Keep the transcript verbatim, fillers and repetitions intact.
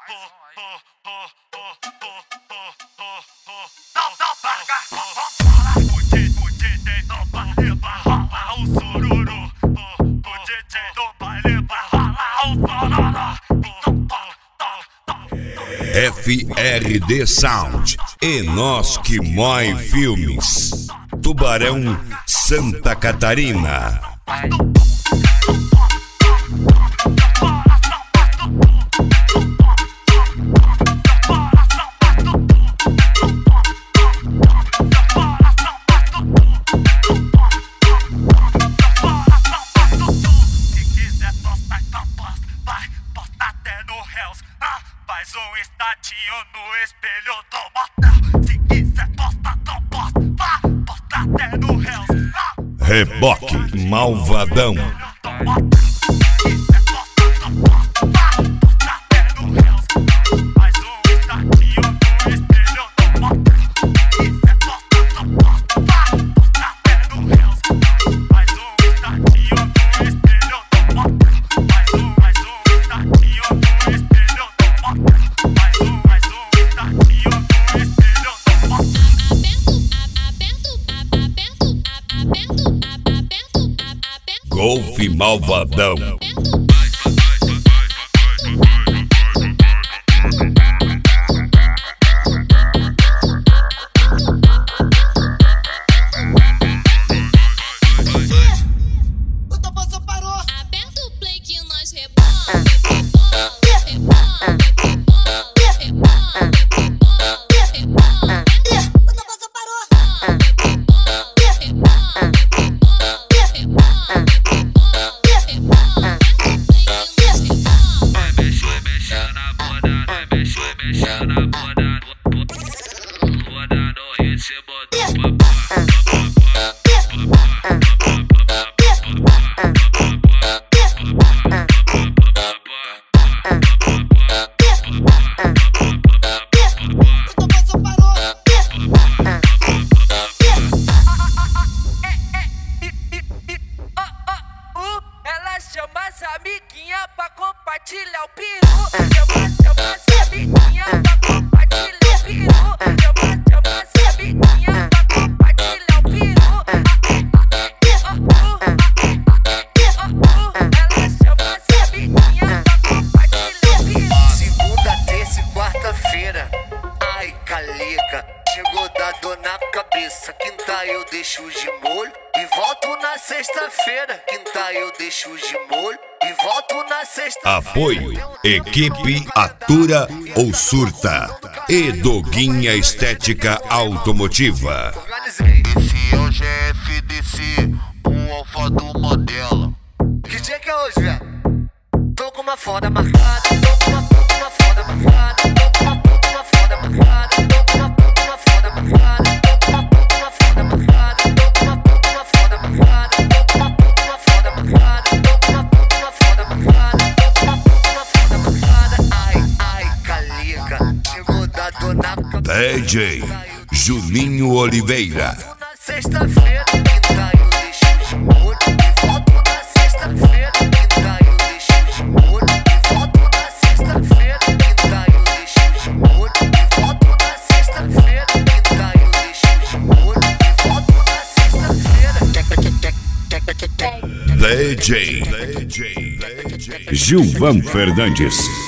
F R D Sound e Nós Que Mói Filmes, Tubarão, Santa Catarina. Faz um estatinho no espelho do motel. Se quiser postar, então posta. Vá, posta até no Hells. Ah, Reboque Malvadão. Golfe Malvadão. O Toboso parou. Aperta o play que nós rebola, rebola, rebola, rebola, rebola, rebola, rebola. O Toboso parou. Ela chama as amiguinhas pra compartilhar o peru. Chama, chama as amiguinhas pra compartilhar o peru. Chama, chama as amiguinhas pra compartilhar o peru. Ela chama as amiguinhas pra compartilhar o peru. Segunda, terça e quarta-feira, ai calica, chegou da dor na cabeça. Quinta eu deixo de molho e volto na sexta-feira. Quinta eu deixo de molho e volto na sexta-feira. Apoio Equipe Atura ou Surta e Doguinha Estética Automotiva. Organizei. Esse é o G F D C, o alfa do Mandela. Que dia que é hoje, velho? Tô com uma foda marcada, tô com uma, tô com uma foda marcada, tô com uma, tô com uma foda marcada, tô com uma, tô com uma foda marcada, tô com uma, tô com uma foda marcada, tô com uma, tô com uma foda marcada, tô com uma, tô com uma foda marcada, tô com uma, tô com uma foda marcada, tô com uma, tô com uma foda marcada. Ai, ai, calica, chegou da dor na cabeça. D J Juninho Oliveira. Na sexta-feira, quinta eu deixo de molho e volto na sexta-feira. Quinta eu deixo de molho e volto na sexta-feira. Quinta eu deixo de molho e volto na sexta-feira. Quinta eu deixo de molho e volto na sexta-feira. D J Gilvan Fernandes.